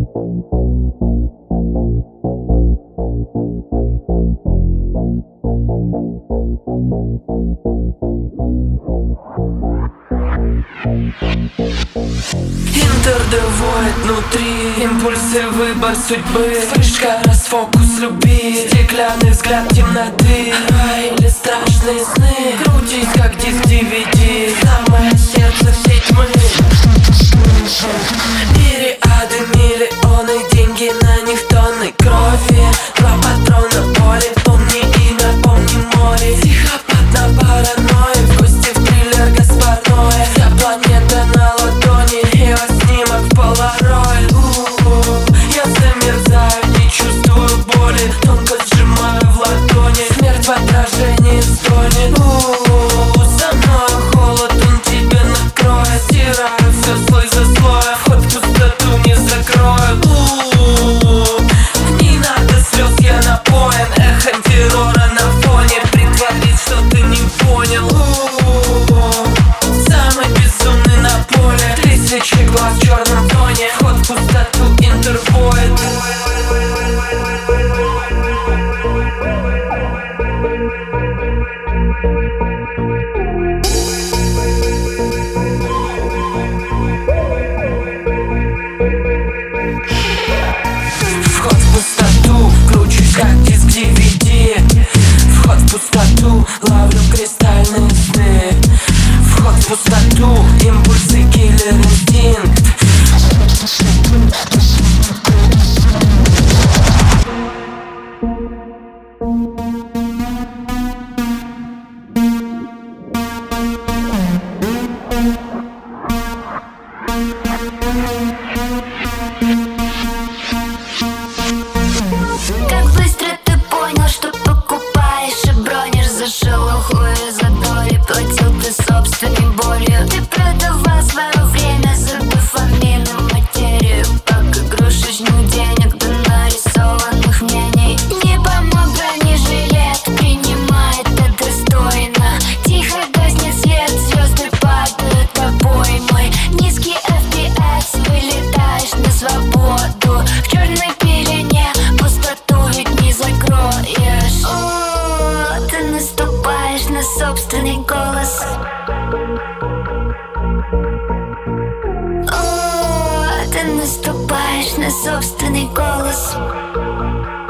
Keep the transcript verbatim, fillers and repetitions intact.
Интердевоид внутри, импульсы, выбор судьбы. Вспышка, расфокус любви, стеклянный взгляд темноты. А или страшные сны, крутись как диск ди ви ди. Самое сердце всей тьмы. Мириады, миллионы, деньги на них тонны крови. Два патрона, боли, помни имя, помни море. Психопат на паранойи, в гости в триллер Гаспарное. Вся планета на ладони, его снимок в полароид. Я замерзаю, не чувствую боли, тонко сжимаю в ладони. Смерть в отражении стонет. Со мной холод, он тебя накроет. Стираю все слой за слоем, вход в пустоту не закроют. Не надо слез, я напоен. Эхо террора на фоне, притворись, что ты не понял. Самый безумный на поле, тысячи глаз в черном тоне. Вход в пустоту, интервоид. Вход в пустоту, кручусь как диск ди ви ди. Вход в пустоту, ловлю кристальные сны. Вход в пустоту, импульсы, киллер, инстинкт. Как быстро ты понял, что покупаешь и бронишь за шелуху и за доли. Платил ты собственной болью. Ты продавал свое время за дофаминную материю. Как игрушечных денег до нарисованных мнений. Не помог бронежилет, принимай это достойно. Тихо гаснет свет, звезды падают обоймой. Низкий эф пи эс, вылетаешь на свободу. В черной пелене пустоту ведь не закроешь. О, ты наступаешь на собственный голос. О, ты наступаешь на собственный голос.